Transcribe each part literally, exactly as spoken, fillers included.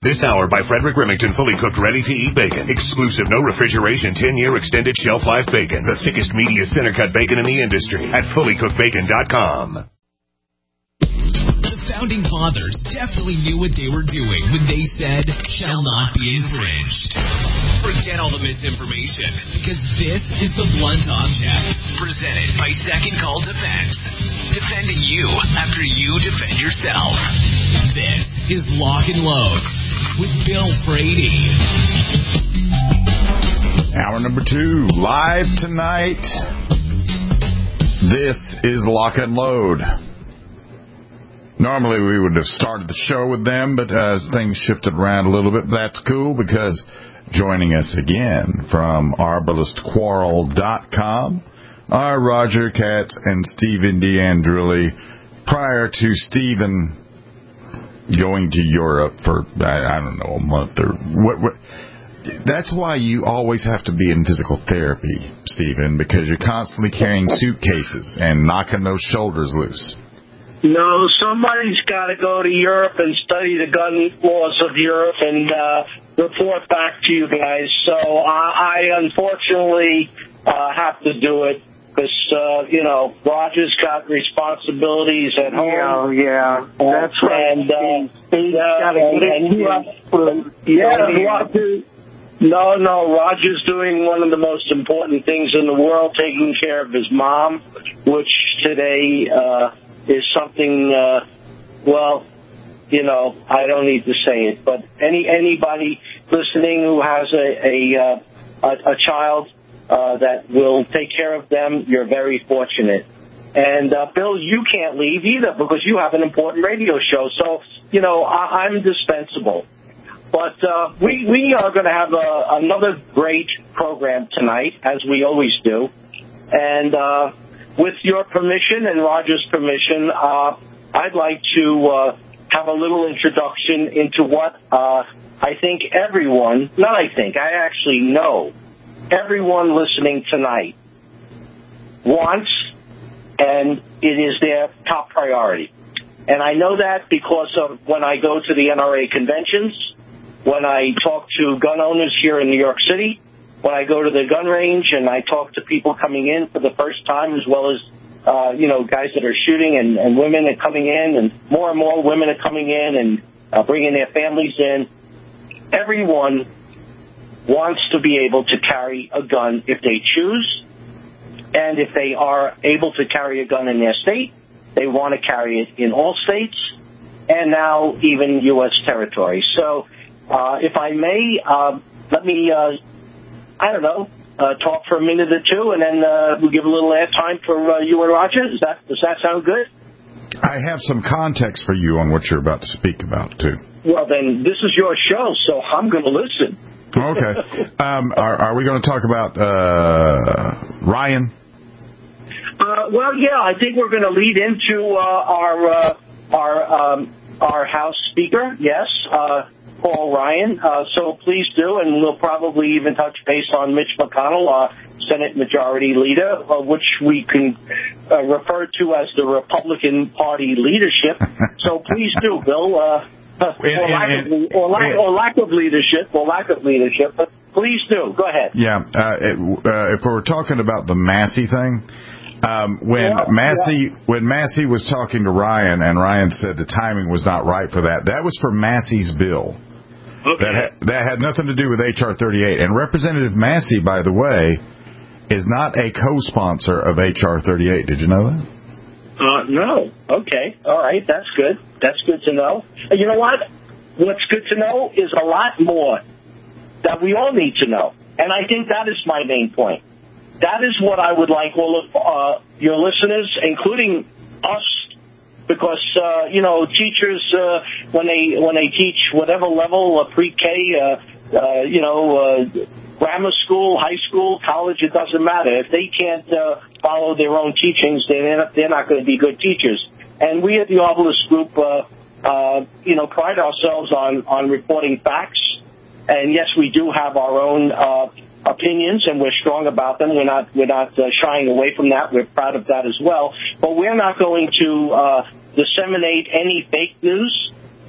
This hour by Frederick Remington, fully cooked, ready-to-eat bacon. Exclusive, no refrigeration, ten-year extended shelf life bacon. The thickest, meatiest, center-cut bacon in the industry at fully cooked bacon dot com. The Founding Fathers definitely knew what they were doing when they said, shall not be infringed. Forget all the misinformation, because this is The Blunt Object, presented by Second Call Defense. Defending you after you defend yourself. This is Lock and Load with Bill Frady. Hour number two, live tonight. This is Lock and Load. Normally we would have started the show with them, but uh, things shifted around a little bit. That's cool, because joining us again from arbalist quarrel dot com are Roger Katz and Stephen D'Andrilli. Prior to Stephen going to Europe for, I, I don't know, a month or what, what. That's why you always have to be in physical therapy, Stephen, because you're constantly carrying suitcases and knocking those shoulders loose. No, somebody's got to go to Europe and study the gun laws of Europe and uh, report back to you guys. So I, I unfortunately uh, have to do it because, uh, you know, Roger's got responsibilities at home. Yeah, yeah, that's right. And, uh, He's uh, got to get and, it and, yeah, Roger. No, no, Roger's doing one of the most important things in the world, taking care of his mom, which today uh, is something, uh, well, you know, I don't need to say it, but any anybody listening who has a a, uh, a, a child uh, that will take care of them, you're very fortunate. And, uh, Bill, you can't leave either because you have an important radio show. So, you know, I, I'm dispensable. But uh, we, we are going to have a, another great program tonight, as we always do. And uh, with your permission and Roger's permission, uh, I'd like to uh, have a little introduction into what uh, I think everyone, not I think, I actually know, everyone listening tonight wants, and it is their top priority. And I know that because of when I go to the N R A conventions, when I talk to gun owners here in New York City, when I go to the gun range and I talk to people coming in for the first time, as well as, uh, you know, guys that are shooting and, and women are coming in, and more and more women are coming in and uh, bringing their families in. Everyone wants to be able to carry a gun if they choose, and if they are able to carry a gun in their state, they want to carry it in all states, and now even U S territory. So, Uh, if I may, uh, let me, uh, I don't know, uh, talk for a minute or two, and then uh, we'll give a little airtime for uh, you and Roger. Does that, does that sound good? I have some context for you on what you're about to speak about, too. Well, then, this is your show, so I'm going to listen. Okay. um, are, are we going to talk about uh, Ryan? Uh, well, yeah, I think we're going to lead into uh, our uh, our um, our House Speaker, yes, uh Paul Ryan, uh, so please do, and we'll probably even touch base on Mitch McConnell, uh, Senate Majority Leader, uh, which we can uh, refer to as the Republican Party leadership. So please do, Bill, uh, or, lack of, or, lack, or lack of leadership, or lack of leadership, but please do. Go ahead. Yeah, uh, it, uh, if we're talking about the Massey thing, um, when yeah, Massey yeah. when Massey was talking to Ryan, and Ryan said the timing was not right for that, that was for Massey's bill. Okay. That, ha- that had nothing to do with H R thirty-eight. And Representative Massey, by the way, is not a co-sponsor of H R thirty-eight. Did you know that? Uh, no. Okay. All right. That's good. That's good to know. And you know what? What's good to know is a lot more that we all need to know. And I think that is my main point. That is what I would like all of uh, your listeners, including us, because, uh, you know, teachers, uh, when they when they teach whatever level, uh, pre-K, uh, uh, you know, uh, grammar school, high school, college, it doesn't matter. If they can't uh, follow their own teachings, they're not, they're not going to be good teachers. And we at the Arbalist Group, uh, uh, you know, pride ourselves on, on reporting facts. And, yes, we do have our own uh, opinions, and we're strong about them. We're not we're not uh, shying away from that. We're proud of that as well. But we're not going to uh, disseminate any fake news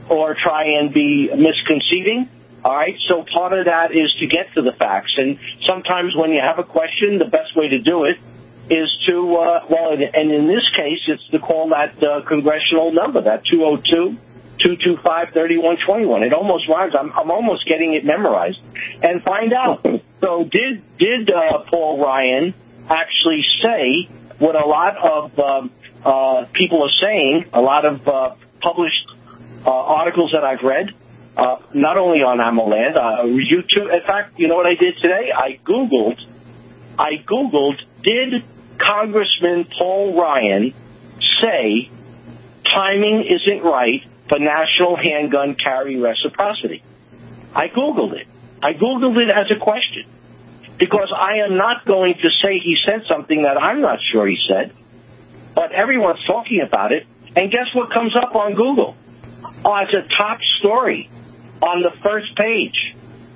or try and be misconceiving. All right, so part of that is to get to the facts. And sometimes when you have a question, the best way to do it is to, uh, well, and in this case, it's to call that uh, congressional number, that two oh two, two two five, three one two one. It almost rhymes. I'm, I'm almost getting it memorized. And find out. So did, did uh, Paul Ryan actually say what a lot of um, uh, people are saying, a lot of uh, published uh, articles that I've read, uh, not only on AmmoLand, uh, YouTube. In fact, you know what I did today? I Googled, I Googled, did Congressman Paul Ryan say timing isn't right for national handgun carry reciprocity? I Googled it. I Googled it as a question because I am not going to say he said something that I'm not sure he said, but everyone's talking about it. And guess what comes up on Google? Oh, it's a top story on the first page.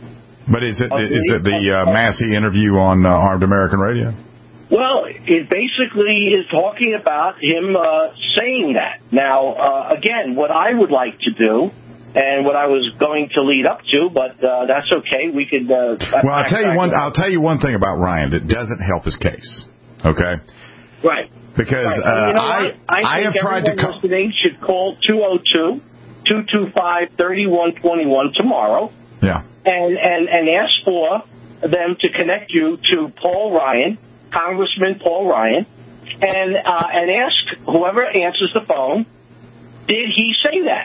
But is it is it the uh, Massey interview on uh, Armed American Radio? Well, it basically is talking about him uh, saying that. Now, uh, again, what I would like to do, and what I was going to lead up to, but uh, that's okay. We could. Uh, well, I'll tell you one. I'll tell you one thing about Ryan that doesn't help his case. Okay. Right. Because right. Uh, you know I, I, I have tried to. Everyone listening should call two oh two, two two five, three one two one tomorrow. Yeah. And and and ask for them to connect you to Paul Ryan. Congressman Paul Ryan, and uh, and ask whoever answers the phone, did he say that?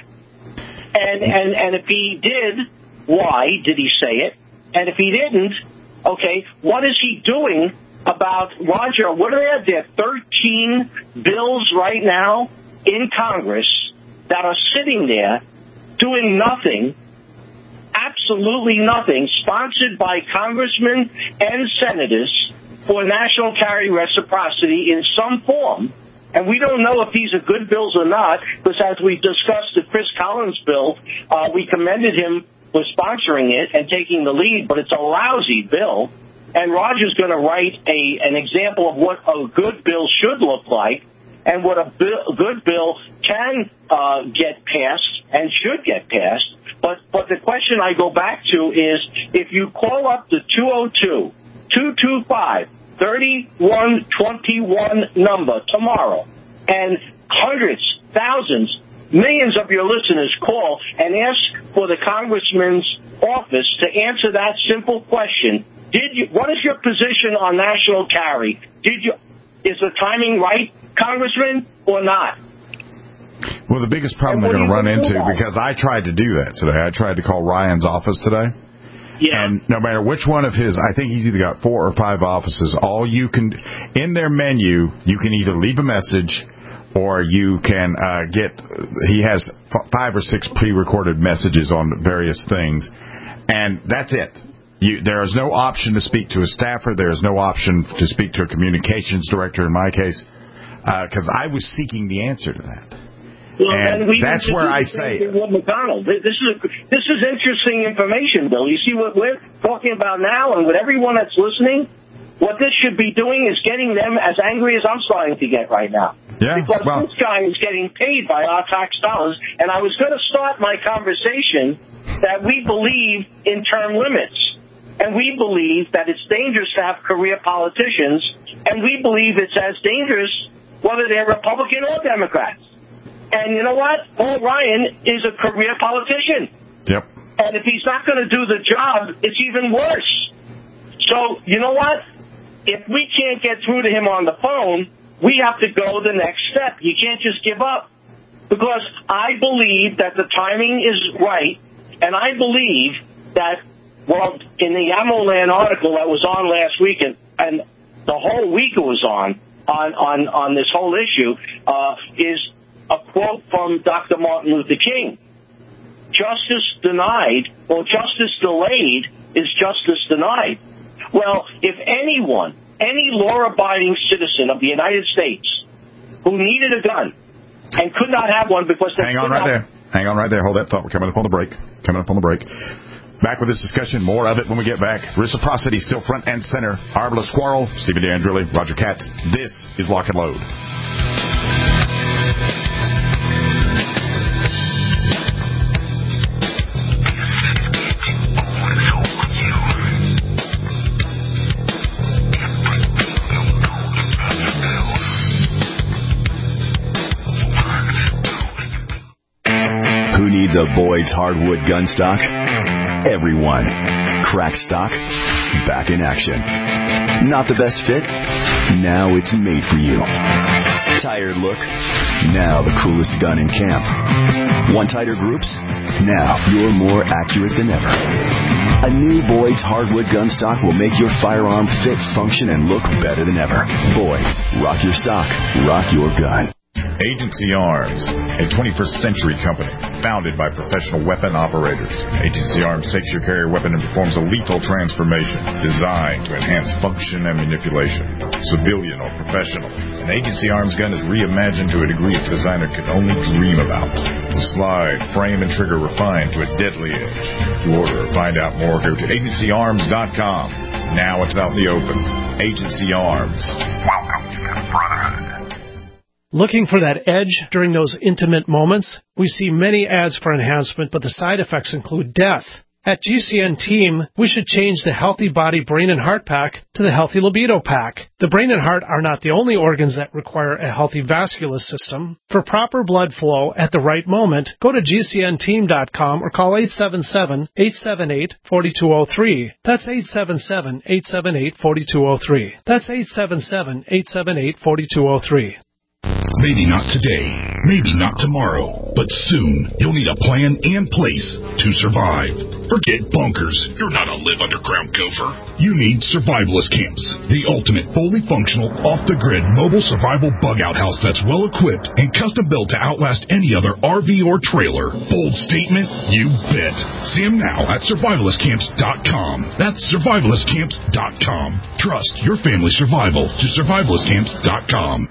And and and if he did, why did he say it? And if he didn't, okay, what is he doing about Roger? What are there? There are thirteen bills right now in Congress that are sitting there doing nothing. Absolutely nothing, sponsored by congressmen and senators for national carry reciprocity in some form. And we don't know if these are good bills or not, because as we discussed the Chris Collins bill, uh, we commended him for sponsoring it and taking the lead, but it's a lousy bill. And Roger's going to write a an example of what a good bill should look like and what a, bill, a good bill can uh, get passed and should get passed. But, but the question I go back to is, if you call up the two oh two, two two five, three one two one number tomorrow, and hundreds, thousands, millions of your listeners call and ask for the congressman's office to answer that simple question. Did you, what is your position on national carry? Did you, is the timing right, Congressman, or not? Well, the biggest problem they're going to run into, because I tried to do that today, I tried to call Ryan's office today. Yeah. And no matter which one of his, I think he's either got four or five offices, all you can, in their menu, you can either leave a message or you can uh, get, he has f- five or six pre-recorded messages on various things, and that's it. You, there is no option to speak to a staffer. There is no option to speak to a communications director in my case, because uh, I was seeking the answer to that. Well, and we that's where I say Will McConnell. This is this is interesting information, Bill. You see what we're talking about now, and with everyone that's listening, what this should be doing is getting them as angry as I'm starting to get right now. Yeah, because well, this guy is getting paid by our tax dollars, and I was going to start my conversation that we believe in term limits, and we believe that it's dangerous to have career politicians, and we believe it's as dangerous whether they're Republican or Democrats. And you know what? Paul Ryan is a career politician. Yep. And if he's not going to do the job, it's even worse. So, you know what? If we can't get through to him on the phone, we have to go the next step. You can't just give up. Because I believe that the timing is right, and I believe that, well, in the AmmoLand article that was on last week, and, and the whole week it was on, on, on, on this whole issue, uh, is a quote from Doctor Martin Luther King. Justice denied, or justice delayed, is justice denied. Well, if anyone, any law-abiding citizen of the United States who needed a gun and could not have one because they Hang on right there. Hang on right there. Hold that thought. We're coming up on the break. Coming up on the break. Back with this discussion. More of it when we get back. Reciprocity still front and center. Arbalest Quarrel, Stephen D'Angeli, Roger Katz. This is Lock and Load. needs a Boyd's hardwood gun stock? Everyone. Cracked stock? Back in action. Not the best fit? Now it's made for you. Tired look? Now the coolest gun in camp. Want tighter groups? Now you're more accurate than ever. A new Boyd's hardwood gun stock will make your firearm fit, function, and look better than ever. Boyd's. Rock your stock. Rock your gun. Agency Arms, a twenty-first century company founded by professional weapon operators. Agency Arms takes your carrier weapon and performs a lethal transformation designed to enhance function and manipulation. Civilian or professional, an Agency Arms gun is reimagined to a degree its designer could only dream about. The slide, frame, and trigger refined to a deadly edge. To order or find out more, go to agency arms dot com. Now it's out in the open. Agency Arms. Welcome to the Brotherhood. Looking for that edge during those intimate moments? We see many ads for enhancement, but the side effects include death. At G C N Team, we should change the Healthy Body Brain and Heart Pack to the Healthy Libido Pack. The brain and heart are not the only organs that require a healthy vascular system. For proper blood flow at the right moment, go to G C N team dot com or call eight seven seven, eight seven eight, four two zero three. That's eight seven seven, eight seven eight, four two zero three. That's eight seven seven, eight seven eight, four two zero three. Maybe not today, maybe not tomorrow, but soon you'll need a plan and place to survive. Forget bunkers. You're not a live underground gopher. You need Survivalist Camps, the ultimate fully functional, off-the-grid mobile survival bug-out house that's well-equipped and custom-built to outlast any other R V or trailer. Bold statement? You bet. See them now at survivalist camps dot com. That's survivalist camps dot com. Trust your family's survival to survivalist camps dot com.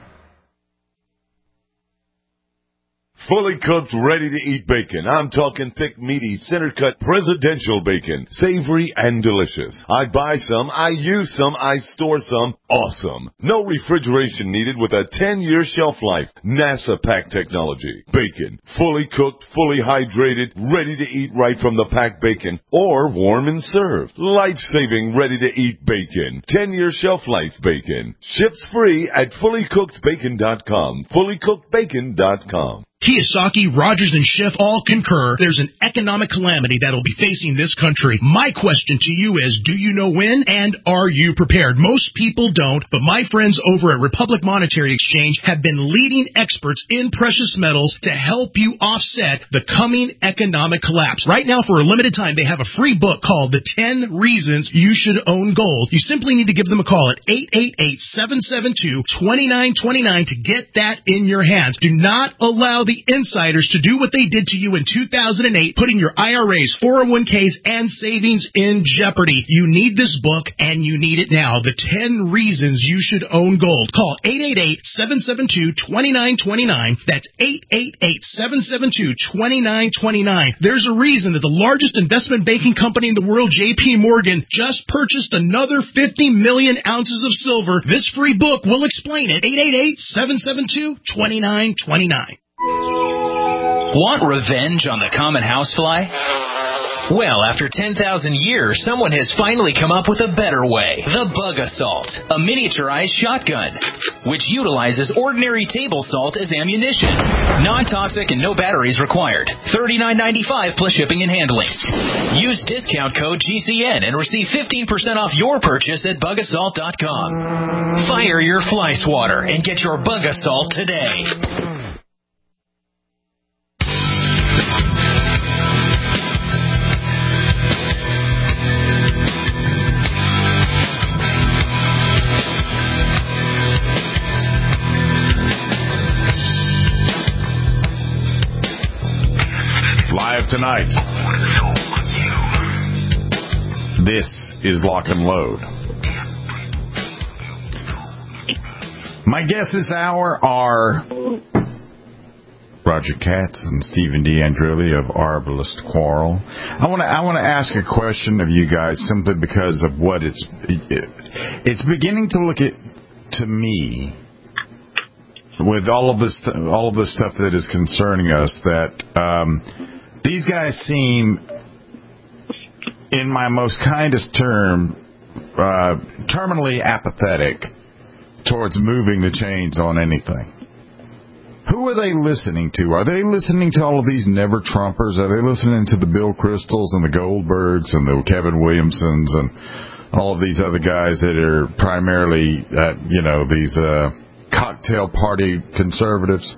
Fully cooked, ready-to-eat bacon. I'm talking thick, meaty, center-cut presidential bacon. Savory and delicious. I buy some, I use some, I store some. Awesome. No refrigeration needed with a ten-year shelf life. NASA pack technology. Bacon. Fully cooked, fully hydrated, ready to eat right from the packed bacon. Or warm and served. Life-saving, ready-to-eat bacon. ten-year shelf life bacon. Ships free at fully cooked bacon dot com. fully cooked bacon dot com. Kiyosaki, Rogers, and Schiff all concur there's an economic calamity that will be facing this country. My question to you is, do you know when, and are you prepared? Most people don't, but my friends over at Republic Monetary Exchange have been leading experts in precious metals to help you offset the coming economic collapse. Right now, for a limited time, they have a free book called The ten Reasons You Should Own Gold. You simply need to give them a call at eight eight eight, seven seven two, two nine two nine to get that in your hands. Do not allow the insiders to do what they did to you in two thousand eight, putting your I R As, four oh one k's, and savings in jeopardy. You need this book, and you need it now. The ten Reasons You Should Own Gold. Call eight eight eight, seven seven two, two nine two nine. That's eight eight eight, seven seven two, two nine two nine. There's a reason that the largest investment banking company in the world, J P Morgan, just purchased another fifty million ounces of silver. This free book will explain it. eight eight eight, seven seven two, two nine two nine. Want revenge on the common housefly? Well, after ten thousand years, someone has finally come up with a better way. The Bug Assault, a miniaturized shotgun, which utilizes ordinary table salt as ammunition. Non-toxic and no batteries required. thirty-nine ninety-five plus shipping and handling. Use discount code G C N and receive fifteen percent off your purchase at bug assault dot com. Fire your fly swatter and get your Bug Assault today. Live tonight, this is Lock and Load. My guests this hour are Roger Katz and Stephen D'Andrelli of Arbalist Quarrel. I want to I want to ask a question of you guys simply because of what it's it, it's beginning to look at to me with all of this all of this stuff that is concerning us that. Um, These guys seem, in my most kindest term, uh, terminally apathetic towards moving the chains on anything. Who who are they listening to? Are they listening to all of these never Trumpers? Are they listening to the Bill Kristols and the Goldbergs and the Kevin Williamsons and all of these other guys that are primarily, uh, you know, these uh, cocktail party conservatives?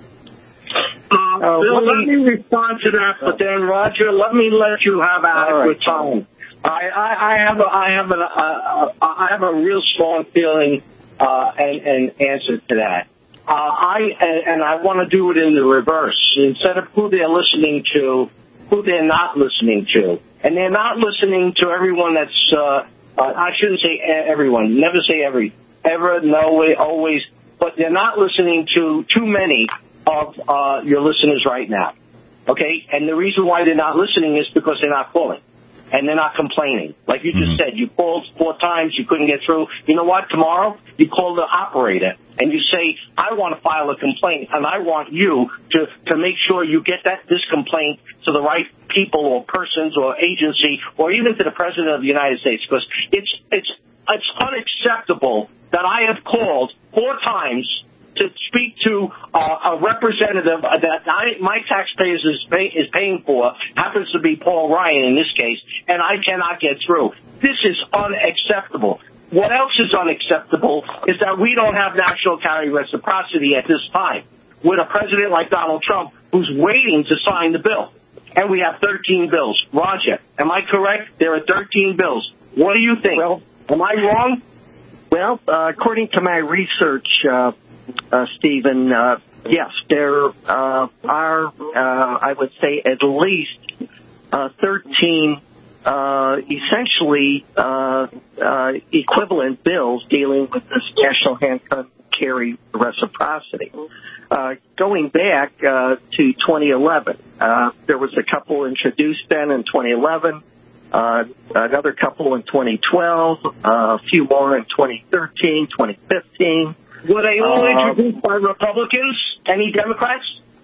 Uh, Bill, let me respond to that, but then, Roger, let me let you have adequate time. I, I, I have a, I have a, uh, I have a real strong feeling uh, and, and answer to that. Uh, I and, and I want to do it in the reverse. Instead of who they're listening to, who they're not listening to, and they're not listening to everyone that's. Uh, Uh, I shouldn't say everyone. Never say every. Ever, no way, always. But they're not listening to too many of uh, your listeners right now. Okay? And the reason why they're not listening is because they're not calling. And they're not complaining. Like you just said, you called four times, you couldn't get through. You know what? Tomorrow, you call the operator and you say, I want to file a complaint, and I want you to, to make sure you get that this complaint to the right people or persons or agency or even to the President of the United States, because it's, it's, it's unacceptable that I have called four times to speak to uh, a representative that I, my taxpayers is, pay, is paying for, happens to be Paul Ryan in this case, and I cannot get through. This is unacceptable. What else is unacceptable is that we don't have national carry reciprocity at this time with a president like Donald Trump who's waiting to sign the bill. And we have thirteen bills. Roger, am I correct? There are thirteen bills. What do you think? Well, am I wrong? Well, uh, according to my research, uh, uh, Stephen, uh, yes, there uh, are, uh, I would say, at least uh, thirteen uh, essentially uh, uh, equivalent bills dealing with this national handgun carry reciprocity. Uh, going back uh, to twenty eleven, uh, there was a couple introduced then in twenty eleven. Uh, another couple in twenty twelve, uh, a few more in twenty thirteen, twenty fifteen. Were they all uh, introduced by Republicans? Any Democrats?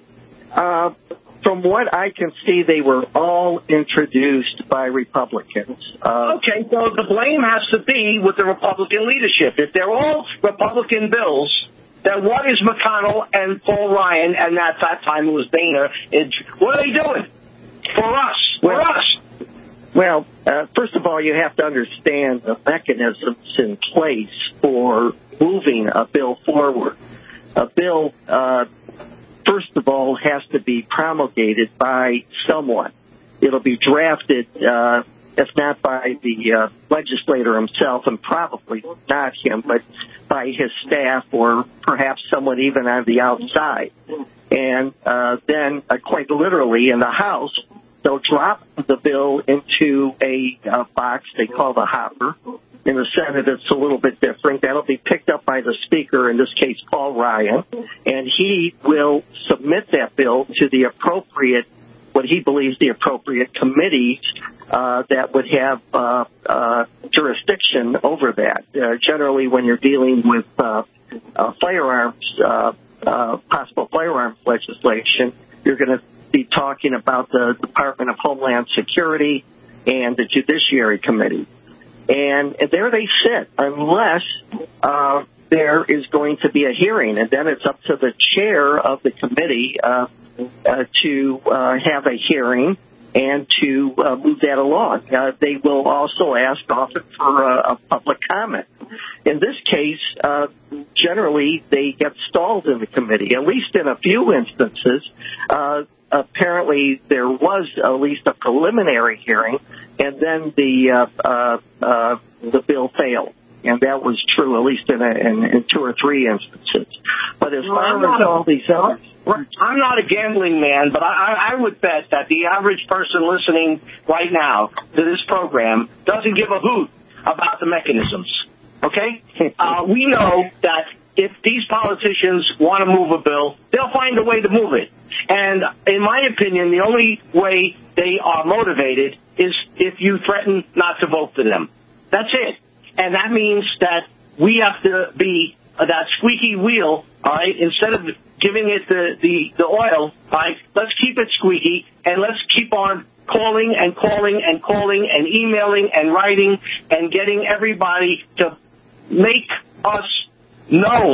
Uh, from what I can see, they were all introduced by Republicans. Uh, okay, so the blame has to be with the Republican leadership. If they're all Republican bills, then what is McConnell and Paul Ryan, and at that time it was Boehner, it, what are they doing? For us. For well, us. Well, uh, first of all, you have to understand the mechanisms in place for moving a bill forward. A bill, uh, first of all, has to be promulgated by someone. It'll be drafted, uh, if not by the uh, legislator himself, and probably not him, but by his staff or perhaps someone even on the outside. And uh, then, uh, quite literally, in the House, they'll drop the bill into a uh, box they call the hopper. In the Senate, it's a little bit different. That'll be picked up by the Speaker, in this case, Paul Ryan, and he will submit that bill to the appropriate, what he believes the appropriate committees uh, that would have uh, uh, jurisdiction over that. Uh, generally, when you're dealing with uh, uh, firearms, uh, uh, possible firearms legislation, you're going to be talking about the Department of Homeland Security and the Judiciary Committee. And there they sit unless uh, there is going to be a hearing, and then it's up to the chair of the committee uh, uh, to uh, have a hearing and to uh, move that along. Uh, they will also ask often for a, a public comment. In this case, uh, generally they get stalled in the committee, at least in a few instances. Uh, apparently there was at least a preliminary hearing, and then the uh, uh, uh, the bill failed. And that was true, at least in, a, in, in two or three instances. But as far as all these others... I'm not a gambling man, but I, I would bet that the average person listening right now to this program doesn't give a hoot about the mechanisms, okay? uh, we know that if these politicians want to move a bill, they'll find a way to move it. And in my opinion, the only way they are motivated is if you threaten not to vote for them. That's it. And that means that we have to be uh, that squeaky wheel, all right, instead of giving it the, the, the oil, all right, let's keep it squeaky, and let's keep on calling and calling and calling and emailing and writing and getting everybody to make us known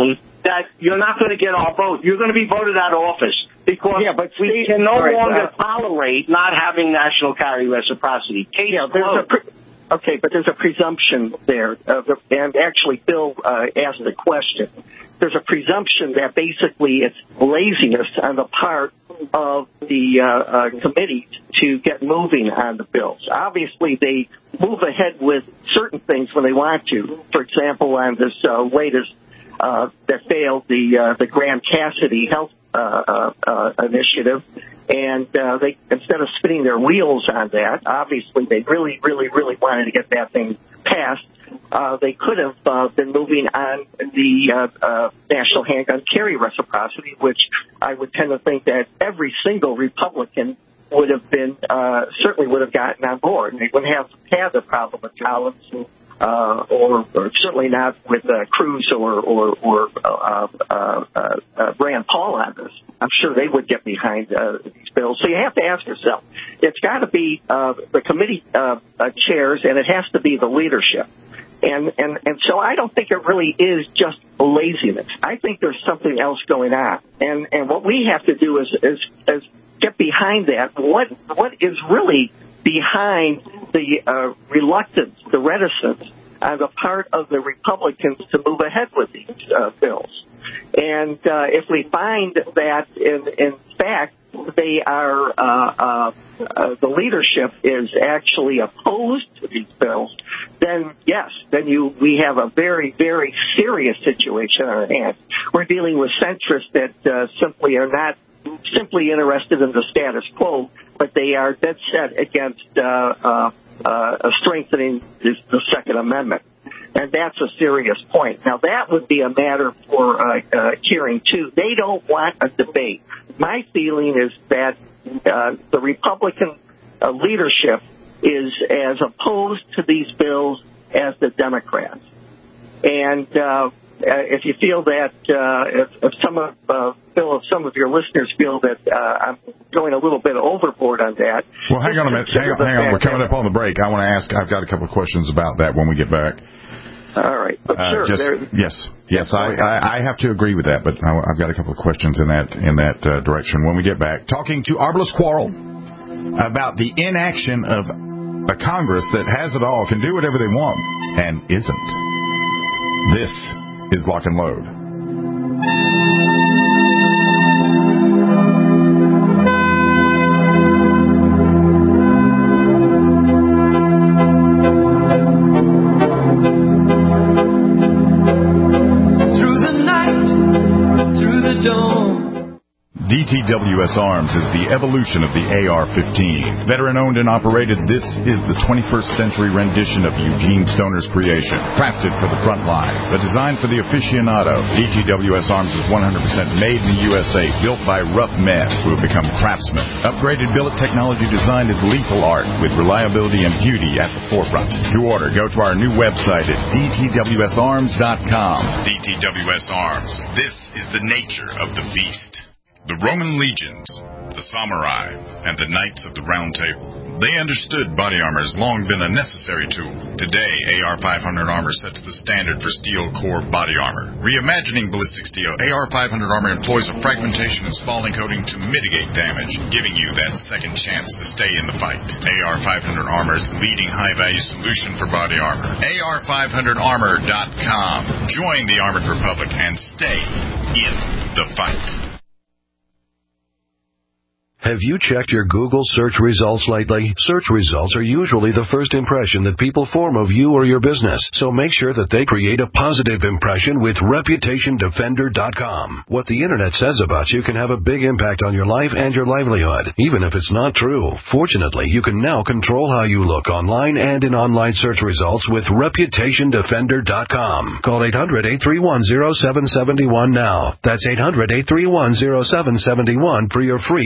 that you're not going to get our vote. You're going to be voted out of office because yeah, but we see, can no right, longer uh, tolerate not having national carry reciprocity. Case yeah, there's a closed. pre- okay, but there's a presumption there, uh, and actually Bill uh, asked the question. There's a presumption that basically it's laziness on the part of the uh, uh, committee to get moving on the bills. Obviously, they move ahead with certain things when they want to. For example, on this uh, latest uh, that failed, the uh, the Graham Cassidy health uh, uh, uh, initiative, and uh, they instead of spinning their wheels on that, obviously they really, really, really wanted to get that thing passed. Uh, they could have uh, been moving on the uh, uh, national handgun carry reciprocity, which I would tend to think that every single Republican would have been, uh, certainly would have gotten on board. They wouldn't have had the problem with Collins, uh, or, or certainly not with uh, Cruz or, or, or uh, uh, uh, uh, Rand Paul on this. I'm sure they would get behind uh, these bills. So you have to ask yourself, it's got to be uh, the committee uh, uh, chairs, and it has to be the leadership. And, and, and so I don't think it really is just laziness. I think there's something else going on. And, and what we have to do is, is, is get behind that. What, what is really behind the uh, reluctance, the reticence on the part of the Republicans to move ahead with these uh, bills? And uh, if we find that, in, in fact, they are, uh, uh, uh, the leadership is actually opposed to these bills, then yes, then you we have a very, very serious situation on our hands. We're dealing with centrists that uh, simply are not simply interested in the status quo, but they are dead set against uh, uh, uh, strengthening the, the Second Amendment. And that's a serious point. Now, that would be a matter for uh, uh, hearing, too. They don't want a debate. My feeling is that uh, the Republican uh, leadership is as opposed to these bills as the Democrats. And uh, if you feel that, uh, if, if some of uh, Bill, if some of your listeners feel that uh, I'm going a little bit overboard on that. Well, hang on a minute. Hang on, hang on. We're coming up on the break. I want to ask. I've got a couple of questions about that when we get back. All right. But uh, sure. Just, yes. Yes, I, I, I have to agree with that, but I, I've got a couple of questions in that in that uh, direction when we get back. Talking to Arbalest Quarrel about the inaction of a Congress that has it all, can do whatever they want, and isn't. This is Lock and Load. D T W S Arms is the evolution of the A R fifteen. Veteran-owned and operated, this is the twenty-first century rendition of Eugene Stoner's creation. Crafted for the front line, but designed for the aficionado, D T W S Arms is one hundred percent made in the U S A, built by rough men who have become craftsmen. Upgraded billet technology design is lethal art, with reliability and beauty at the forefront. To order, go to our new website at D T W S arms dot com. D T W S Arms. This is the nature of the beast. The Roman legions, the samurai, and the knights of the Round Table. They understood body armor has long been a necessary tool. Today, A R five hundred armor sets the standard for steel core body armor. Reimagining ballistic steel, A R five hundred armor employs a fragmentation and spalling coating to mitigate damage, giving you that second chance to stay in the fight. A R five hundred armor is the leading high-value solution for body armor. A R five hundred armor dot com. Join the Armored Republic and stay in the fight. Have you checked your Google search results lately? Search results are usually the first impression that people form of you or your business, so make sure that they create a positive impression with reputation defender dot com. What the Internet says about you can have a big impact on your life and your livelihood, even if it's not true. Fortunately, you can now control how you look online and in online search results with reputation defender dot com. Call eight hundred, eight three one, zero seven seven one now. That's eight hundred, eight three one, zero seven seven one for your free reputation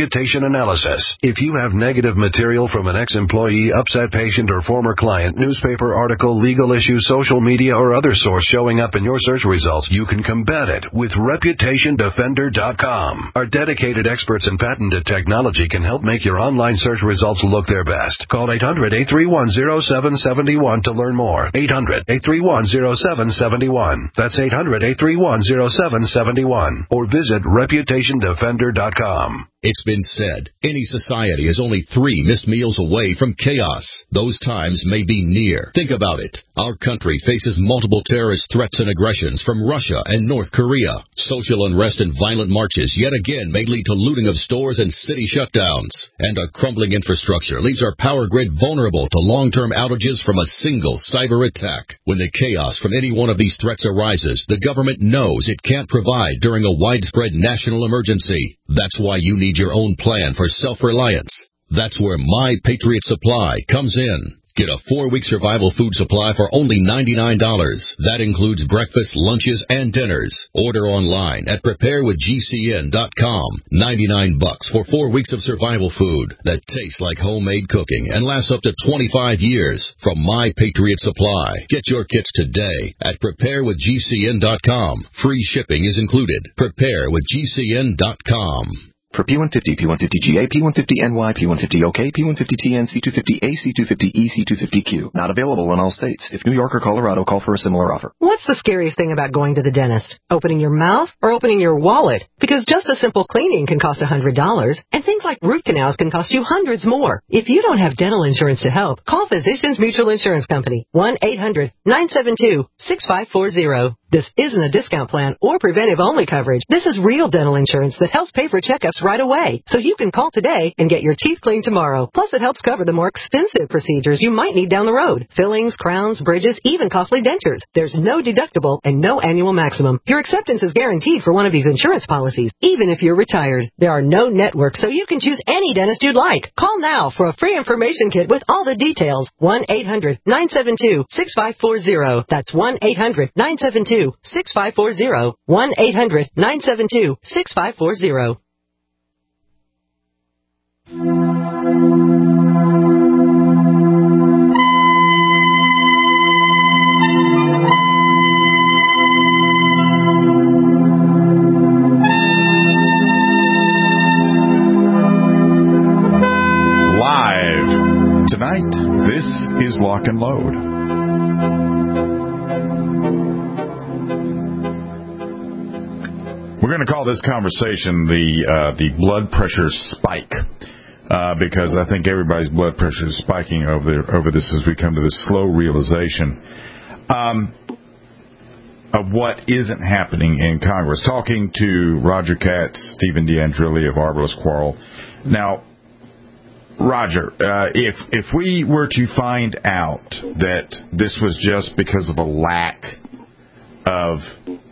reputation analysis. If you have negative material from an ex-employee, upset patient, or former client, newspaper article, legal issue, social media, or other source showing up in your search results, you can combat it with reputation defender dot com. Our dedicated experts in patented technology can help make your online search results look their best. Call eight hundred, eight three one, zero seven seven one to learn more. eight hundred, eight three one, zero seven seven one. That's eight hundred, eight three one, zero seven seven one. Or visit reputation defender dot com. It's been said, any society is only three missed meals away from chaos. Those times may be near. Think about it. Our country faces multiple terrorist threats and aggressions from Russia and North Korea. Social unrest and violent marches yet again may lead to looting of stores and city shutdowns. And a crumbling infrastructure leaves our power grid vulnerable to long-term outages from a single cyber attack. When the chaos from any one of these threats arises, the government knows it can't provide during a widespread national emergency. That's why you need your own plan for self-reliance. That's where My Patriot Supply comes in. Get a four-week survival food supply for only ninety-nine dollars. That includes breakfast, lunches, and dinners. Order online at prepare with G C N dot com. ninety-nine bucks for four weeks of survival food that tastes like homemade cooking and lasts up to twenty-five years from My Patriot Supply. Get your kits today at prepare with G C N dot com. Free shipping is included. prepare with G C N dot com. For P one fifty, P one fifty G A, P one fifty N Y, P one fifty O K, P one fifty T N, C two fifty A, C two fifty E, C two fifty Q. Not available in all states. If New York or Colorado, call for a similar offer. What's the scariest thing about going to the dentist? Opening your mouth or opening your wallet? Because just a simple cleaning can cost one hundred dollars, and things like root canals can cost you hundreds more. If you don't have dental insurance to help, call Physicians Mutual Insurance Company, one eight hundred, nine seven two, six five four zero. This isn't a discount plan or preventive-only coverage. This is real dental insurance that helps pay for checkups right away. So you can call today and get your teeth cleaned tomorrow. Plus, it helps cover the more expensive procedures you might need down the road. Fillings, crowns, bridges, even costly dentures. There's no deductible and no annual maximum. Your acceptance is guaranteed for one of these insurance policies, even if you're retired. There are no networks, so you can choose any dentist you'd like. Call now for a free information kit with all the details. one eight hundred, nine seven two, six five four zero. That's one eight hundred, nine seven two, six five four zero. one eight hundred, nine seven two, six five four zero. Live tonight, this is Lock and Load. We're going to call this conversation the uh, the blood pressure spike, uh, because I think everybody's blood pressure is spiking over over this as we come to this slow realization um, of what isn't happening in Congress. Talking to Roger Katz, Stephen D'Andrilli of Arbalest Quarrel. Now, Roger, uh, if if we were to find out that this was just because of a lack of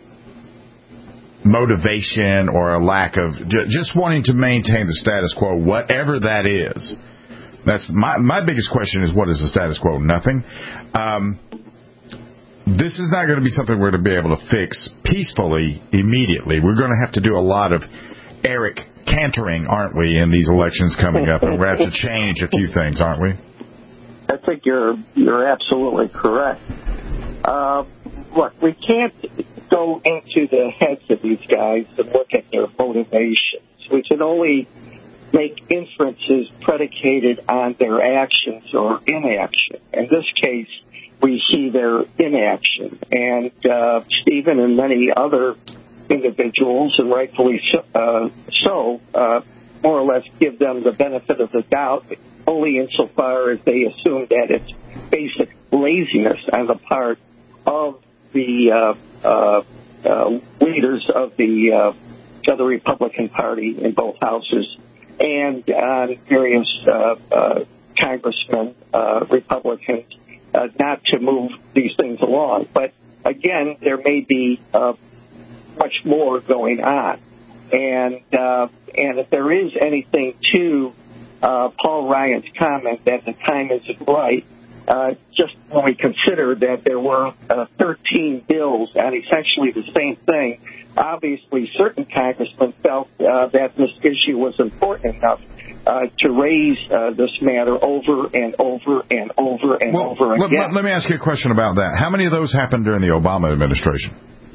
motivation or a lack of just wanting to maintain the status quo, whatever that is. That's my my biggest question is, what is the status quo? Nothing. Um, this is not going to be something we're going to be able to fix peacefully immediately. We're going to have to do a lot of Eric Cantering, aren't we, in these elections coming up, and we're going to have to change a few things, aren't we? I think you're you're absolutely correct. Uh, look, we can't go into the heads of these guys and look at their motivations. We can only make inferences predicated on their actions or inaction. In this case, we see their inaction. And uh, Stephen and many other individuals, and rightfully so, uh, so uh, more or less give them the benefit of the doubt, only insofar as they assume that it's basic laziness on the part of the uh, uh, uh, leaders of the uh, of the Republican Party in both houses, and on various uh, uh, congressmen, uh, Republicans, uh, not to move these things along. But again, there may be uh, much more going on, and uh, and if there is anything to uh, Paul Ryan's comment that the time isn't right. Uh, just when we consider that there were uh, thirteen bills on essentially the same thing obviously certain congressmen felt uh, that this issue was important enough uh, to raise uh, this matter over and over and over and well, over let, again. Let, let me ask you a question about that. How many of those happened during the Obama administration?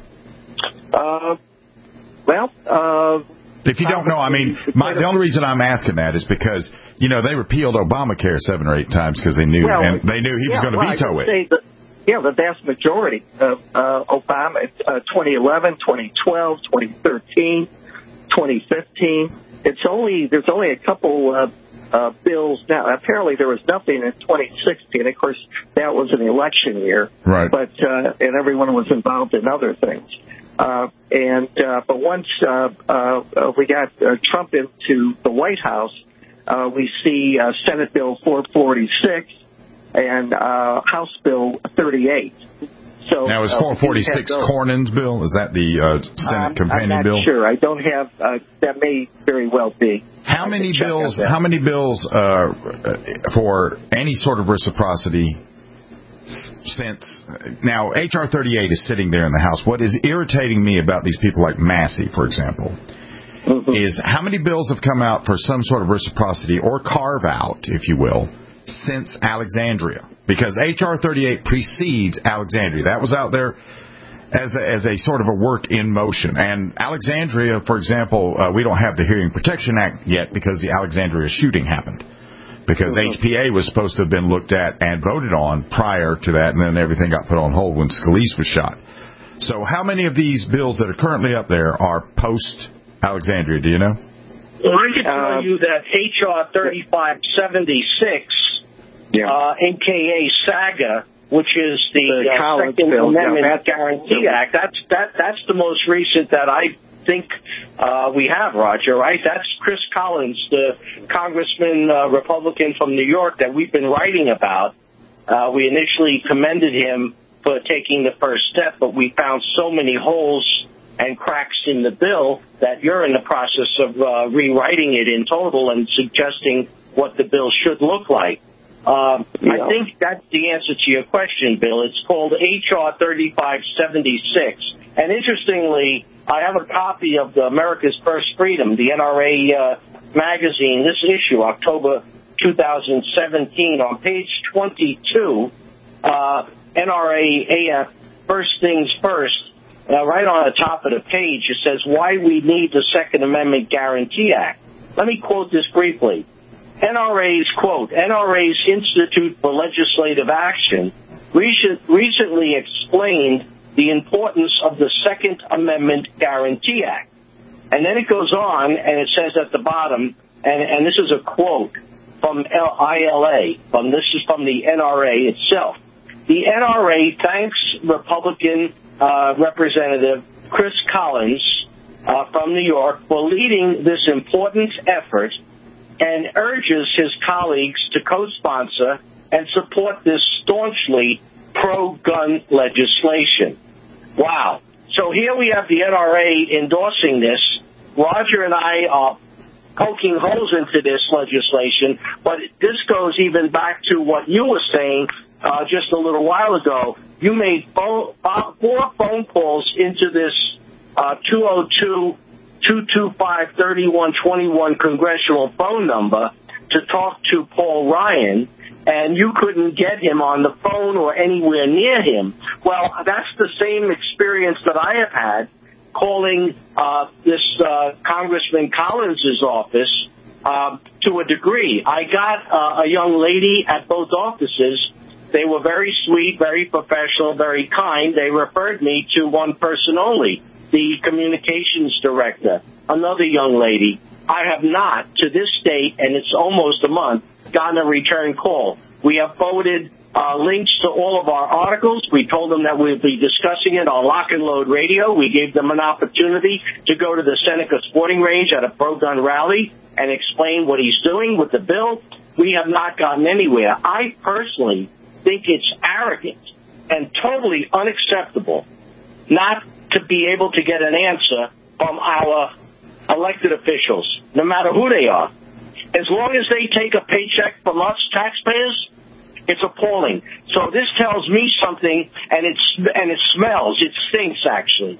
Uh, well, uh, if you don't know, I mean, my, the only reason I'm asking that is because, you know, they repealed Obamacare seven or eight times because they knew well, and they knew he yeah, was going to well, veto I would it. say that, yeah, the vast majority of uh, Obama, uh, twenty eleven, twenty twelve, twenty thirteen, twenty fifteen. It's only there's only a couple uh, uh, bills now. Apparently, there was nothing in twenty sixteen. Of course, that was an election year, right? But uh, and everyone was involved in other things. Uh, and uh, but once uh, uh, we got uh, Trump into the White House, uh, we see uh, Senate Bill four forty-six and uh, House Bill thirty-eight. So now, is four forty-six uh, Cornyn's bill? Is that the uh, Senate um, companion I'm not bill? Sure, I don't have. Uh, that may very well be. How many bills? How many bills uh, for any sort of reciprocity? Since now H R thirty-eight is sitting there in the House, what is irritating me about these people like Massey, for example, mm-hmm. is how many bills have come out for some sort of reciprocity or carve out, if you will, since Alexandria? Because H R thirty-eight precedes Alexandria. That was out there as a, as a sort of a work in motion. And Alexandria, for example, uh, we don't have the Hearing Protection Act yet because the Alexandria shooting happened. Because H P A was supposed to have been looked at and voted on prior to that, and then everything got put on hold when Scalise was shot. So how many of these bills that are currently up there are post-Alexandria, do you know? Well, I can tell uh, you that H R thirty-five seventy-six, yeah. uh, A K A SAGA, which is the, the uh, Second bill, Amendment yeah, Guarantee Act, that's, that, that's the most recent that I think uh, we have, Roger, right? That's Chris Collins, the congressman, uh, Republican from New York that we've been writing about. Uh, we initially commended him for taking the first step, but we found so many holes and cracks in the bill that you're in the process of uh, rewriting it in total and suggesting what the bill should look like. Um, yeah. I think that's the answer to your question, Bill. It's called H R thirty-five seventy-six. And interestingly, I have a copy of the America's First Freedom, the N R A uh, magazine, this issue, October two thousand seventeen. On page twenty-two, uh, N R A A F, First Things First, uh, right on the top of the page, it says, why we need the Second Amendment Guarantee Act. Let me quote this briefly. N R A's, quote, N R A's Institute for Legislative Action recently explained the importance of the Second Amendment Guarantee Act. And then it goes on, and it says at the bottom, and, and this is a quote from I L A, from, this is from the N R A itself. The N R A thanks Republican uh, Representative Chris Collins uh, from New York for leading this important effort and urges his colleagues to co-sponsor and support this staunchly pro-gun legislation. Wow. So here we have the N R A endorsing this. Roger and I are poking holes into this legislation, but this goes even back to what you were saying uh, just a little while ago. You made four, four phone calls into this uh, two oh two, two two five, three one two one congressional phone number to talk to Paul Ryan, and you couldn't get him on the phone or anywhere near him. Well, that's the same experience that I have had calling uh, this uh, Congressman Collins' office uh, to a degree. I got uh, a young lady at both offices. They were very sweet, very professional, very kind. They referred me to one person only, the communications director, another young lady. I have not, to this date, and it's almost a month, gotten a return call. We have forwarded uh, links to all of our articles. We told them that we'll be discussing it on Lock and Load Radio. We gave them an opportunity to go to the Seneca Sporting Range at a pro-gun rally and explain what he's doing with the bill. We have not gotten anywhere. I personally think it's arrogant and totally unacceptable not to be able to get an answer from our elected officials, no matter who they are. As long as they take a paycheck from us taxpayers, it's appalling. So this tells me something, and it's and it smells. It stinks, actually.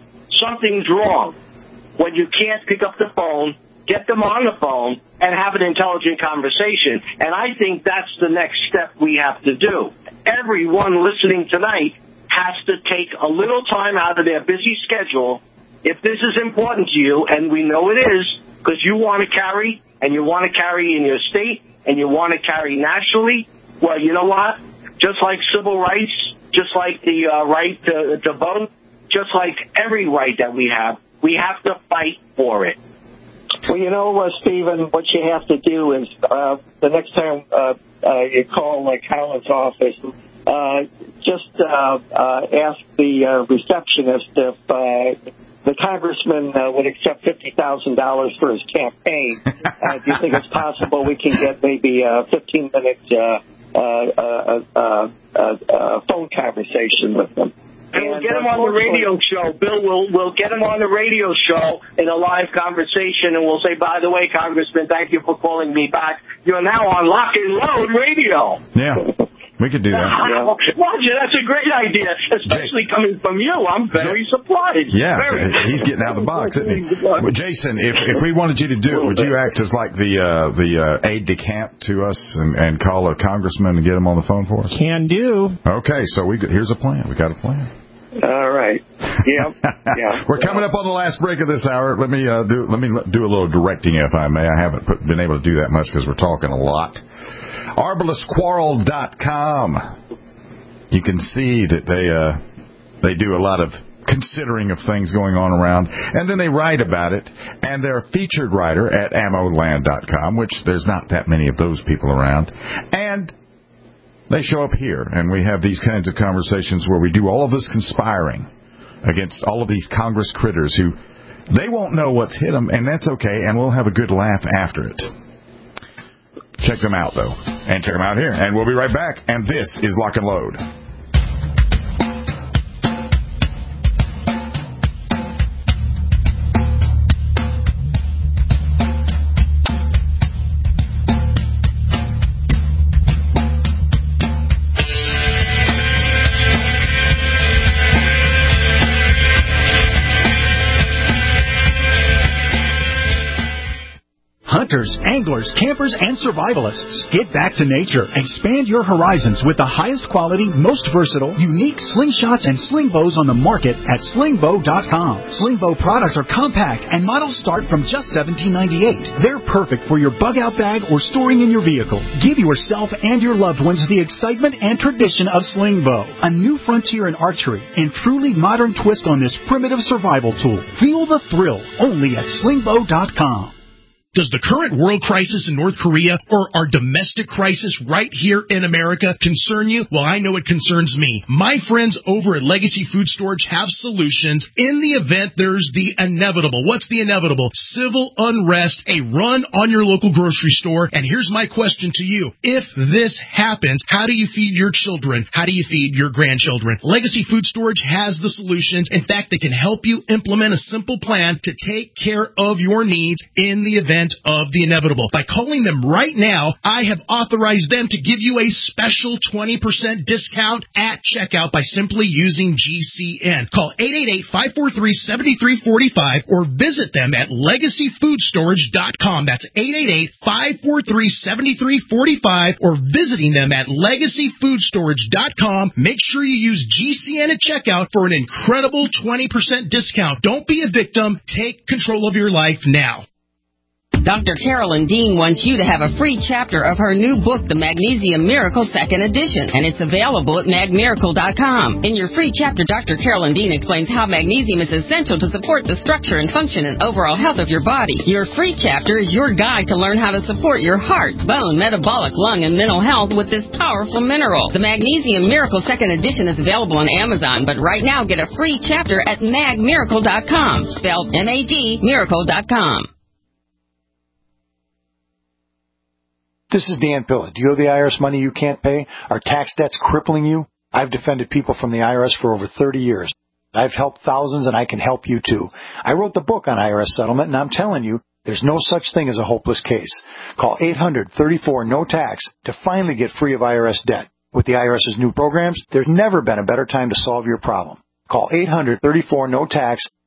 something's wrong when you can't pick up the phone, get them on the phone, and have an intelligent conversation. And I think that's the next step we have to do. Everyone listening tonight has to take a little time out of their busy schedule. If this is important to you, and we know it is, because you want to carry, and you want to carry in your state, and you want to carry nationally, well, you know what? Just like civil rights, just like the uh, right to, to vote, just like every right that we have, we have to fight for it. Well, you know, uh, Stephen, what you have to do is uh, the next time uh, uh, you call like Colin's office, uh, just uh, uh, ask the uh, receptionist if uh, the congressman uh, would accept fifty thousand dollars for his campaign. Uh, do you think it's possible we can get maybe a fifteen minute uh, uh, uh, uh, uh, uh, phone conversation with them? And we'll get him on the radio show. Bill, we'll, we'll get him on the radio show in a live conversation, and we'll say, by the way, Congressman, thank you for calling me back. You're now on Lock and Load Radio. Yeah, we could do that. Wow. Roger, that's a great idea, especially coming from you. I'm very surprised. Yeah, very. He's getting out of the box, isn't he? Well, Jason, if if we wanted you to do it, would you act as like the uh, the uh, aide de camp to us and, and call a congressman and get him on the phone for us? Can do. Okay, so we here's a plan. We got a plan. All right. Yeah. Yeah. We're coming up on the last break of this hour. Let me uh, do let me do a little directing, if I may. I haven't put, been able to do that much because we're talking a lot. Arbalest Quarrel dot com. You can see that they uh, they do a lot of considering of things going on around, and then they write about it. And they're a featured writer at ammo land dot com, which there's not that many of those people around. And they show up here, and we have these kinds of conversations where we do all of this conspiring against all of these Congress critters who they won't know what's hit them, and that's okay, and we'll have a good laugh after it. Check them out, though, and check them out here, and we'll be right back. And this is Lock and Load. Hunters, anglers, campers, and survivalists. Get back to nature. Expand your horizons with the highest quality, most versatile, unique slingshots and sling bows on the market at sling bow dot com. Sling bow products are compact and models start from just seventeen ninety-eight. They're perfect for your bug out bag or storing in your vehicle. Give yourself and your loved ones the excitement and tradition of sling bow, a new frontier in archery and truly modern twist on this primitive survival tool. Feel the thrill only at sling bow dot com. Does the current world crisis in North Korea or our domestic crisis right here in America concern you? Well, I know it concerns me. My friends over at Legacy Food Storage have solutions in the event there's the inevitable. What's the inevitable? Civil unrest, a run on your local grocery store. And here's my question to you. If this happens, how do you feed your children? How do you feed your grandchildren? Legacy Food Storage has the solutions. In fact, they can help you implement a simple plan to take care of your needs in the event of the inevitable. By calling them right now, I have authorized them to give you a special twenty percent discount at checkout by simply using G C N. Call eight eight eight, five four three, seven three four five or visit them at legacy food storage dot com. That's eight eight eight, five four three, seven three four five or visiting them at legacy food storage dot com. Make sure you use G C N at checkout for an incredible twenty percent discount. Don't be a victim. Take control of your life now. Doctor Carolyn Dean wants you to have a free chapter of her new book, The Magnesium Miracle Second Edition, and it's available at mag miracle dot com. In your free chapter, Doctor Carolyn Dean explains how magnesium is essential to support the structure and function and overall health of your body. Your free chapter is your guide to learn how to support your heart, bone, metabolic, lung, and mental health with this powerful mineral. The Magnesium Miracle Second Edition is available on Amazon, but right now get a free chapter at mag miracle dot com, spelled M A G miracle dot com. This is Dan Pilla. Do you owe the I R S money you can't pay? Are tax debts crippling you? I've defended people from the I R S for over thirty years. I've helped thousands, and I can help you too. I wrote the book on I R S settlement, and I'm telling you, there's no such thing as a hopeless case. Call eight hundred, thirty-four, no tax to finally get free of I R S debt. With the IRS's new programs, there's never been a better time to solve your problem. Call eight hundred, thirty-four, no tax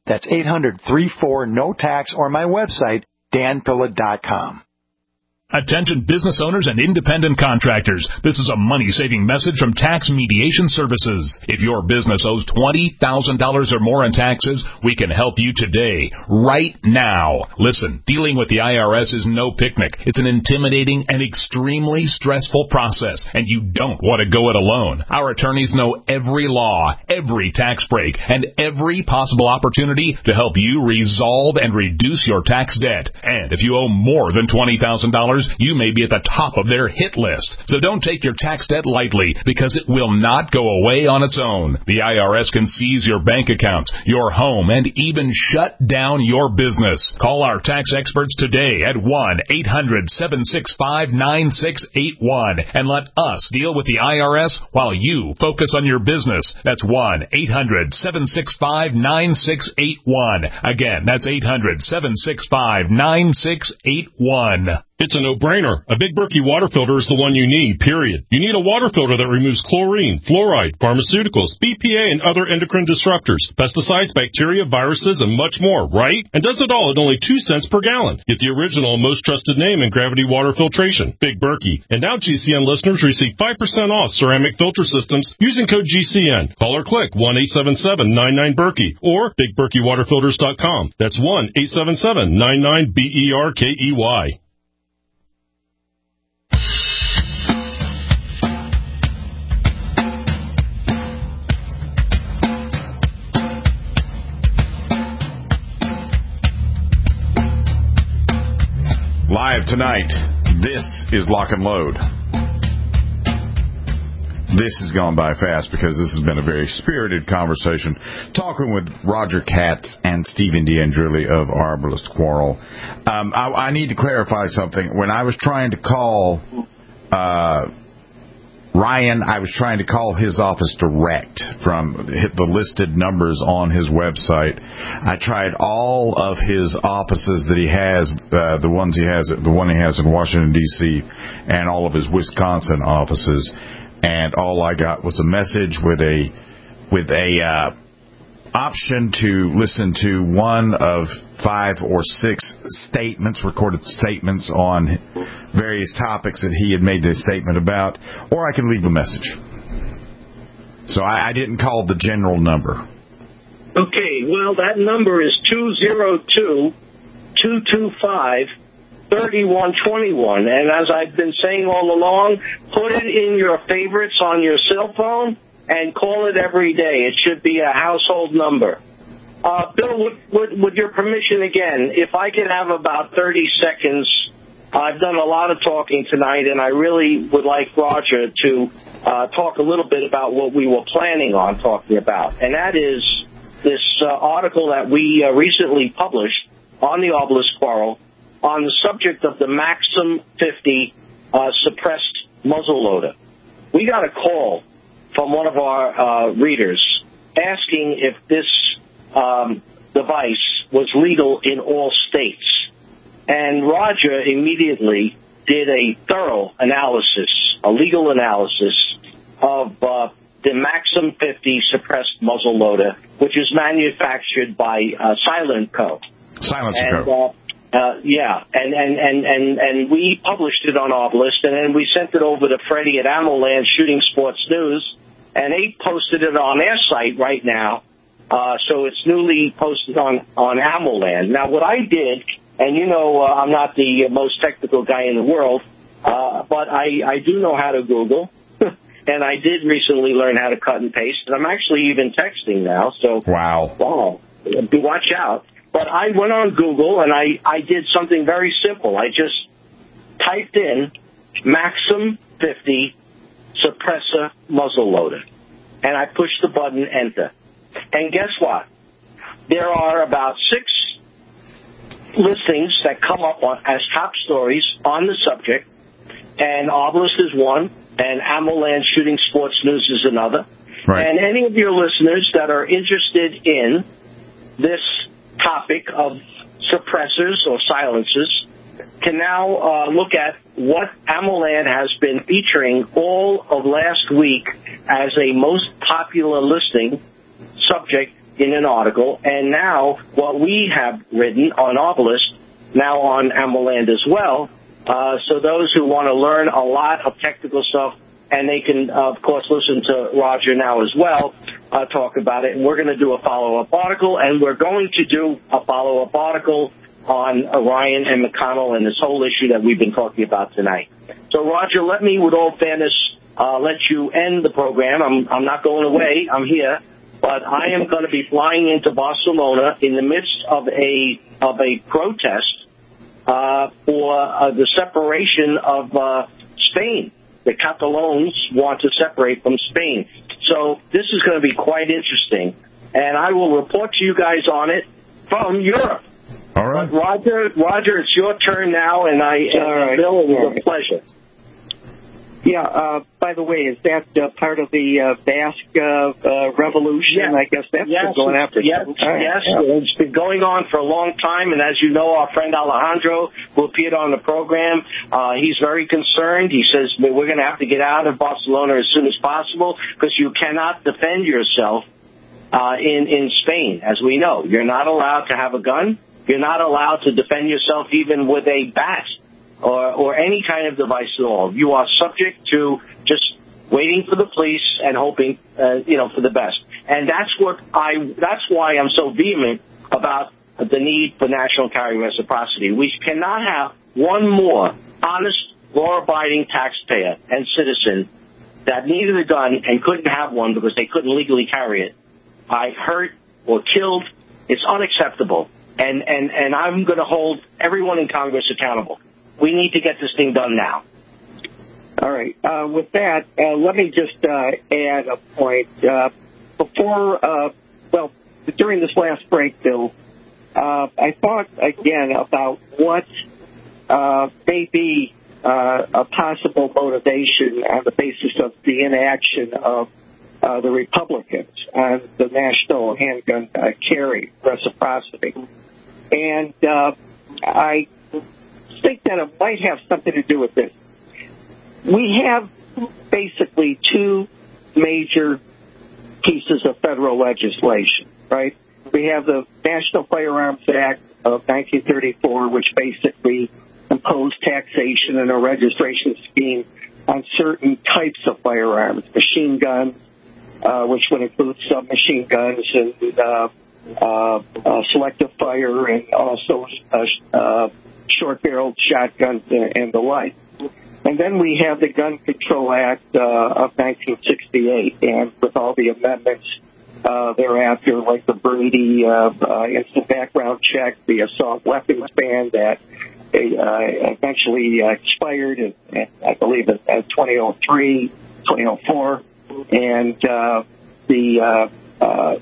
That's eight hundred, three four, N O T A X or my website, dan pilla dot com. Attention business owners and independent contractors. This is a money-saving message from Tax Mediation Services. If your business owes twenty thousand dollars or more in taxes, we can help you today, right now. Listen, dealing with the I R S is no picnic. It's an intimidating and extremely stressful process, and you don't want to go it alone. Our attorneys know every law, every tax break, and every possible opportunity to help you resolve and reduce your tax debt. And if you owe more than twenty thousand dollars, you may be at the top of their hit list. So don't take your tax debt lightly, because it will not go away on its own. The I R S can seize your bank accounts, your home, and even shut down your business. Call our tax experts today at one eight hundred, seven six five, nine six eight one and let us deal with the I R S while you focus on your business. That's one eight hundred, seven six five, nine six eight one. Again, that's eight hundred, seven six five, nine six eight one. It's a no-brainer. A Big Berkey water filter is the one you need, period. You need a water filter that removes chlorine, fluoride, pharmaceuticals, B P A, and other endocrine disruptors, pesticides, bacteria, viruses, and much more, right? And does it all at only two cents per gallon. Get the original and most trusted name in gravity water filtration, Big Berkey. And now G C N listeners receive five percent off ceramic filter systems using code G C N. Call or click one eight seven seven, nine nine, Berkey or big berkey water filters dot com. That's one eight seven seven, nine nine, B E R K E Y. Live tonight, this is Lock and Load. This has gone by fast because this has been a very spirited conversation, talking with Roger Katz and Stephen D'Andrilli of Arbalist Quarrel. Um, I, I need to clarify something. When I was trying to call uh, Ryan, I was trying to call his office direct from the listed numbers on his website. I tried all of his offices that he has, uh, the ones he has, the one he has in Washington, D C, and all of his Wisconsin offices, and all I got was a message with a with a uh, option to listen to one of five or six statements, recorded statements on various topics that he had made a statement about, or I can leave a message. So I, I didn't call the general number. Okay, well, that number is two zero two, two two five, three one two one. And as I've been saying all along, put it in your favorites on your cell phone and call it every day. It should be a household number. Uh, Bill, with, with, with your permission again, if I could have about thirty seconds, I've done a lot of talking tonight, and I really would like Roger to uh, talk a little bit about what we were planning on talking about, and that is this uh, article that we uh, recently published on the Arbalist Quarrel on the subject of the Maxim fifty uh, suppressed muzzleloader. We got a call from one of our uh, readers asking if this um, device was legal in all states. And Roger immediately did a thorough analysis, a legal analysis of uh, the Maxim fifty suppressed muzzleloader, which is manufactured by uh, Silent Co. Silent and, Co. Uh, uh, yeah, and, and, and, and, and we published it on Arbalist, and then we sent it over to Freddie at AmmoLand Shooting Sports News, and they posted it on their site right now. Uh, so it's newly posted on, on AmmoLand. Now, what I did, and you know uh, I'm not the most technical guy in the world, uh, but I, I do know how to Google, and I did recently learn how to cut and paste, and I'm actually even texting now. So wow, wow, watch out. But I went on Google, and I, I did something very simple. I just typed in Maxim fifty suppressor muzzleloader, and I pushed the button Enter. And guess what? There are about six listings that come up on, as top stories on the subject, and Arbalist is one, and AmmoLand Shooting Sports News is another. Right. And any of your listeners that are interested in this topic of suppressors or silencers can now uh, look at what AmmoLand has been featuring all of last week as a most popular listing subject in an article, and now what we have written on Arbalist, now on Amaland as well. Uh, so those who want to learn a lot of technical stuff, and they can, uh, of course, listen to Roger now as well, uh, talk about it. And we're going to do a follow-up article, and we're going to do a follow-up article on Orion and McConnell and this whole issue that we've been talking about tonight. So, Roger, let me, with all fairness, uh, let you end the program. I'm, I'm not going away. I'm here. But I am going to be flying into Barcelona in the midst of a of a protest uh, for uh, the separation of uh, Spain. The Catalans want to separate from Spain. So this is going to be quite interesting. And I will report to you guys on it from Europe. All right. But Roger, Roger, it's your turn now, and I, and right. Bill, it was a pleasure. Yeah, uh, by the way, is that uh, part of the uh, Basque uh, uh, Revolution? Yes. I guess that's yes. been going after. Yes, right. yes. Yeah. It's been going on for a long time, and as you know, our friend Alejandro, who appeared on the program, uh, he's very concerned. He says we're going to have to get out of Barcelona as soon as possible because you cannot defend yourself uh, in, in Spain, as we know. You're not allowed to have a gun. You're not allowed to defend yourself even with a bat or, or any kind of device at all. You are subject to just waiting for the police and hoping, uh, you know, for the best. And that's what I, that's why I'm so vehement about the need for national carry reciprocity. We cannot have one more honest, law-abiding taxpayer and citizen that needed a gun and couldn't have one because they couldn't legally carry it, by hurt or killed. It's unacceptable. And, and, and I'm going to hold everyone in Congress accountable. We need to get this thing done now. All right. Uh, with that, uh, let me just uh, add a point. Uh, before, uh, well, during this last break, Bill, uh, I thought again about what uh, may be uh, a possible motivation on the basis of the inaction of uh, the Republicans on the national handgun uh, carry reciprocity. And uh, I think that it might have something to do with this. We have basically two major pieces of federal legislation, right? We have the National Firearms Act of nineteen thirty-four, which basically imposed taxation and a registration scheme on certain types of firearms, machine guns, uh, which would include submachine guns and uh, uh, uh, selective fire, and also uh, uh, short-barreled shotguns and, and the like. And then we have the Gun Control Act uh, of nineteen sixty-eight, and with all the amendments uh, thereafter, like the Brady uh, uh, instant background check, the assault weapons ban that uh, eventually uh, expired, in, in, I believe, in uh, twenty oh three, twenty oh four, and uh, the uh, uh,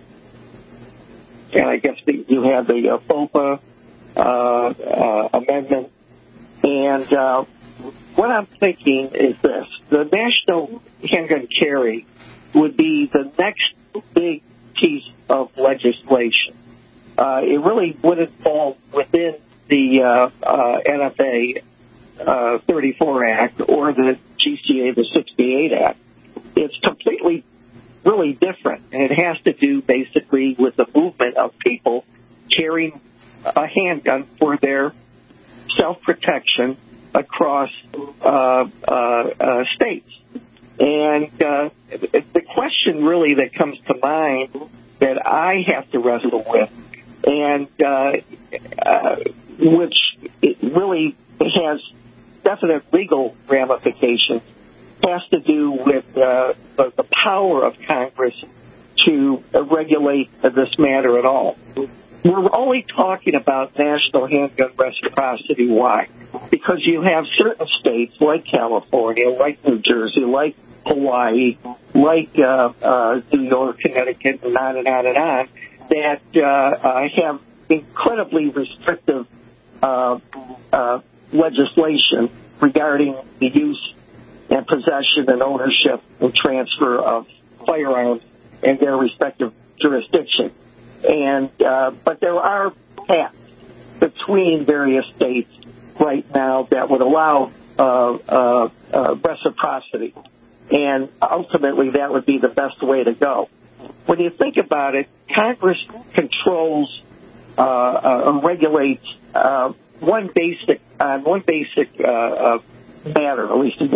and I guess the, you have the uh, FOPA uh, uh, amendment, and uh, what I'm thinking is this: the national handgun carry would be the next big piece of legislation. Uh, it really wouldn't fall within the uh, uh, N F A uh, thirty-four Act or the G C A, the sixty-eight Act. It's completely, really different, and it has to do basically with the movement of people carrying a handgun for their self-protection across uh, uh, uh, states. And uh, the question really that comes to mind that I have to wrestle with, and uh, uh, which it really has definite legal ramifications, has to do with uh, the, the power of Congress to uh, regulate uh, this matter at all. We're only talking about national handgun reciprocity. Why? Because you have certain states like California, like New Jersey, like Hawaii, like uh, uh, New York, Connecticut, and on and on and on, that uh, uh, have incredibly restrictive uh, uh, legislation regarding the use and possession and ownership and transfer of firearms in their respective jurisdictions. And uh, but there are paths between various states right now that would allow uh, uh, uh, reciprocity, and ultimately that would be the best way to go. when you think about it, Congress controls uh, uh, or regulates uh, one basic uh, one basic uh, uh, matter, at least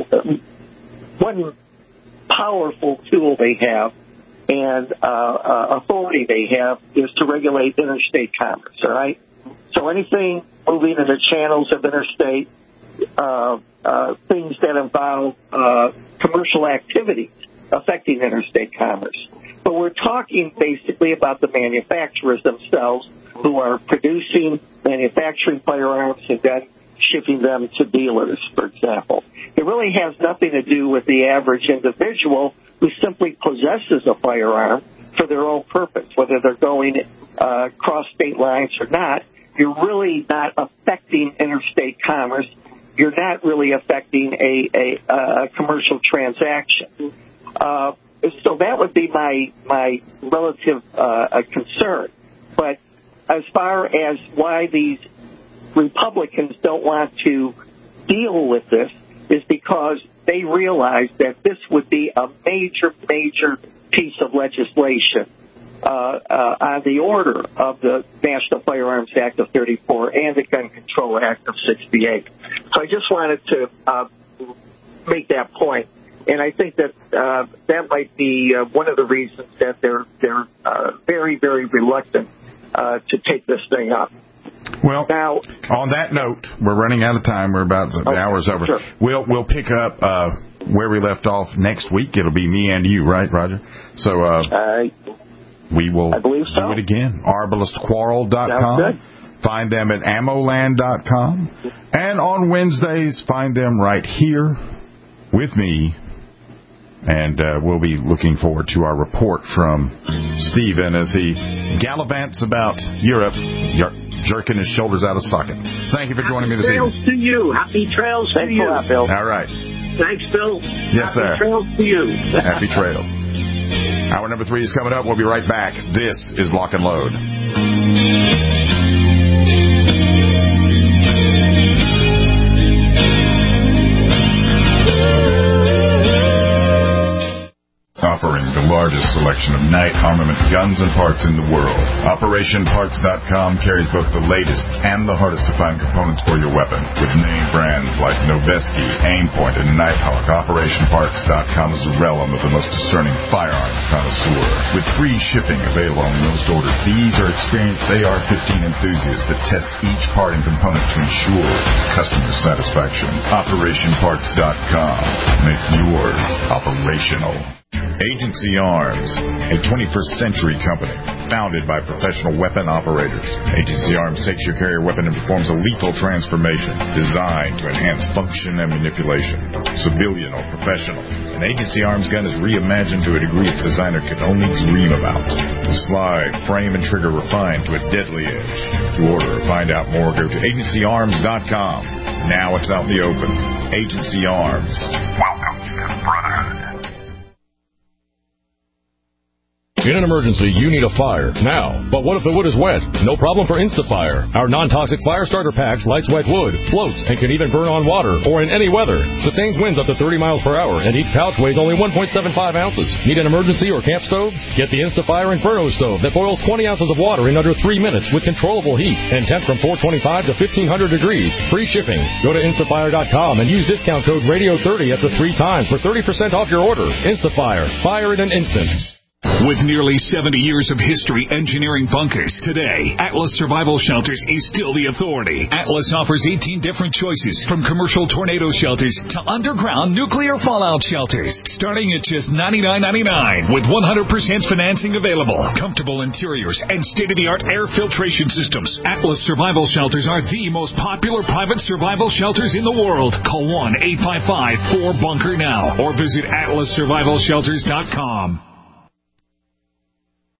one powerful tool they have and uh, uh, authority they have is to regulate interstate commerce. All right, so anything moving in the channels of interstate, uh, uh, things that involve uh, commercial activities affecting interstate commerce. But we're talking basically about the manufacturers themselves who are producing, manufacturing firearms and then shipping them to dealers, for example. It really has nothing to do with the average individual who simply possesses a firearm for their own purpose, whether they're going uh, across state lines or not. You're really not affecting interstate commerce. You're not really affecting a, a, a commercial transaction. Uh, so that would be my my relative uh, concern. But as far as why these Republicans don't want to deal with this is because they realize that this would be a major, major piece of legislation uh, uh, on the order of the National Firearms Act of thirty-four and the Gun Control Act of sixty-eight. So I just wanted to uh, make that point. And I think that uh, that might be uh, one of the reasons that they're they're uh, very, very reluctant uh, to take this thing up. Well, now, on that note, we're running out of time. We're about the, the okay, hour's over. Sure. We'll we'll pick up uh, where we left off next week. It'll be me and you, right, Roger? So uh, uh, we will I believe so. do it again. arbalist quarrel dot com. Find them at ammo land dot com. And on Wednesdays, find them right here with me. And uh, we'll be looking forward to our report from Stephen as he gallivants about Europe, jerking his shoulders out of socket. Thank you for joining Happy me this trails evening. to you. Happy trails to Thanks you. a lot, Bill. All right. Thanks, Bill. Yes, Happy sir. Happy trails to you. Happy trails. Hour number three is coming up. We'll be right back. This is Lock and Load. Offering the largest selection of night armament guns and parts in the world. Operation Parts dot com carries both the latest and the hardest to find components for your weapon. With name brands like Noveske, Aimpoint, and Nighthawk, Operation Parts dot com is the realm of the most discerning firearms connoisseur. With free shipping available on most orders, these are experienced A R fifteen enthusiasts that test each part and component to ensure customer satisfaction. Operation Parts dot com. Make yours operational. Agency Arms, a twenty-first century company founded by professional weapon operators. Agency Arms takes your carrier weapon and performs a lethal transformation designed to enhance function and manipulation. Civilian or professional, an Agency Arms gun is reimagined to a degree its designer could only dream about. The slide, frame, and trigger refined to a deadly edge. To order or find out more, go to agency arms dot com. Now it's out in the open. Agency Arms. Welcome to the Brotherhood. In an emergency, you need a fire now. But what if the wood is wet? No problem for Instafire. Our non-toxic fire starter packs lights wet wood, floats, and can even burn on water or in any weather. Sustains winds up to thirty miles per hour, and each pouch weighs only one point seven five ounces. Need an emergency or camp stove? Get the Instafire Inferno stove that boils twenty ounces of water in under three minutes with controllable heat and temp from four twenty-five to fifteen hundred degrees. Free shipping. Go to instafire dot com and use discount code radio thirty after three times for thirty percent off your order. Instafire. Fire in an instant. With nearly seventy years of history engineering bunkers, today, Atlas Survival Shelters is still the authority. Atlas offers eighteen different choices, from commercial tornado shelters to underground nuclear fallout shelters, starting at just ninety-nine ninety-nine with one hundred percent financing available. Comfortable interiors and state-of-the-art air filtration systems. Atlas Survival Shelters are the most popular private survival shelters in the world. Call one eight five five four bunker now or visit atlas survival shelters dot com.